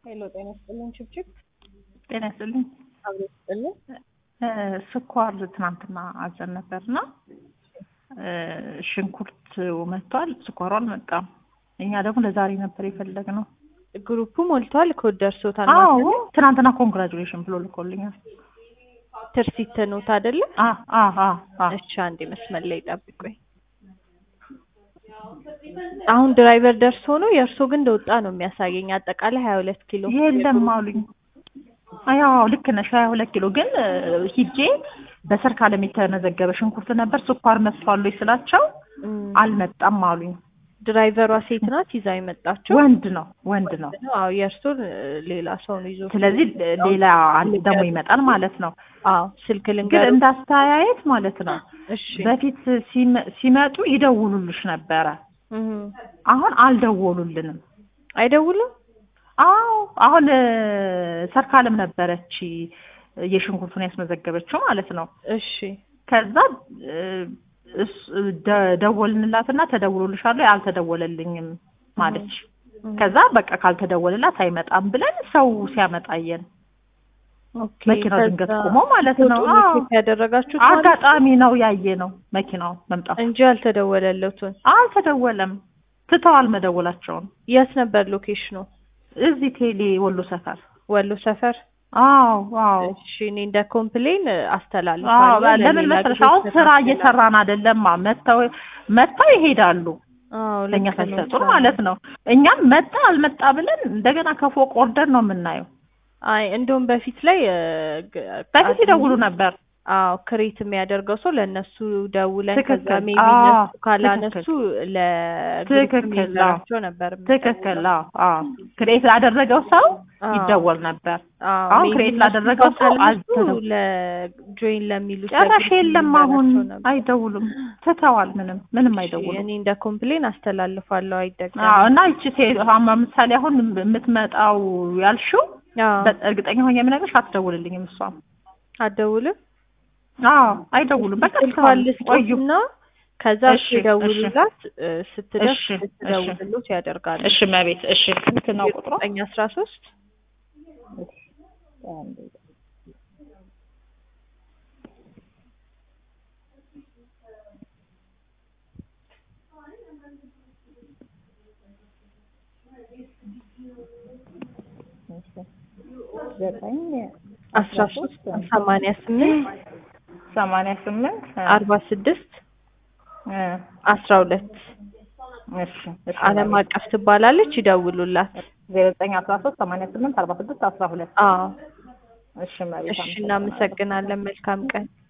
ሄሎ ጤና ይስጥልኝ ችብችብ። ጤና ይስጥልኝ። አብሮ ይስጥልኝ። ስኳር ትናንትና አዘን ነበርና ሽንኩርት መጥቷል፣ ስኳሩ አልመጣም። እኛ ደግሞ ለዛሬ ነበር የፈለግነው። ግሩፑ ሞልቷል፣ ኮድ ደርሶታል ማለት ነው። ትናንትና ኮንግራጁሌሽን ብሎ ልኮልኛል። ትርሲት ነው አይደለ? እሺ አንዴ መስመር ላይ ጠብቁኝ። አሁን ድራይቨር ደርሶ ነው። የእርሶ ግን እንደወጣ ነው የሚያሳየኝ። አጠቃላይ 22 ኪሎ የለም አሉኝ። አያው ልክ ነሽ፣ 22 ኪሎ ግን ሂጄ በሰርካለም የተመዘገበ ሽንኩርት ነበር። ስኳር መጥቷል ስላቸው አልመጣም አሉኝ። ድራይቨሯ ሴት ናት ይዛ የመጣችው? ወንድ ነው። አዎ የእርሱን ሌላ ሰው ነው ይዞ። ስለዚህ ሌላ አንድ ደግሞ ይመጣል ማለት ነው። አዎ ስልክ ልንገር ግን እንዳስተያየት ማለት ነው። እሺ በፊት ሲመጡ ይደውሉልሽ ነበረ። አሁን አልደወሉልንም። አይደውሉም? አዎ አሁን ሰርካለም ነበረች የሽንኩርቱን ያስመዘገበችው ማለት ነው። እሺ ከዛ ደወልንላትና ተደውሎልሻል አልተደወለልኝም ማለች። ከዛ በቃ ካልተደወለላት አይመጣም ብለን ሰው ሲያመጣየን መኪናው ድንገት ቆሞ ማለት ነው። ያደረጋችሁት አጋጣሚ ነው ያየነው መኪናው መምጣት እንጂ አልተደወለም። ትተዋል መደወላቸውን። የት ነበር ሎኬሽኑ? እዚህ ቴሌ ወሎ ሰፈር። አዎ እሺ እኔ እንደ ኮምፕሌን አስተላልፋለሁ። ለምን መሰለሽ አሁን ስራ እየሰራን አይደለም። መጣው ይሄዳሉ። ለኛ ሳይሰጡን ማለት ነው። እኛም መጣ አልመጣ ብለን እንደገና ከፎቅ ኦርደር ነው የምናየው። አይ እንደውም በፊት ይደውሉ ነበር። አዎ ክሬት የሚያደርገው ሰው ለነሱ ደውለን ከዛ ሜቢ ነሱ ካላነሱ ለግሩፕ ነበር። ትክክል። ክሬት ላደረገው ሰው ይደወል ነበር። አሁን ክሬት ላደረገው ሰው ለጆይን ለሚሉት ጭራሽ የለም። አሁን አይደውሉም፣ ትተዋል። ምንም አይደውሉም። እኔ እንደ ኮምፕሌን አስተላልፋለሁ። አይደገም። እና እቺ ምሳሌ አሁን የምትመጣው ያልሽው እርግጠኛ ሆኜ የምነግርሽ አትደውልልኝም። እሷም አትደውልም? አይደውሉም። በቃ ቆዩና ከዛ ሲደውሉላት ስትደርስ ትደውልሉት ያደርጋሉ። እሺ መቤት። እሺ እንት ነው ቁጥሩ 913 12 ዓለም አቀፍ ትባላለች። ይደውሉላት 913 88 46 12። እሺ እናመሰግናለን። መልካም ቀን።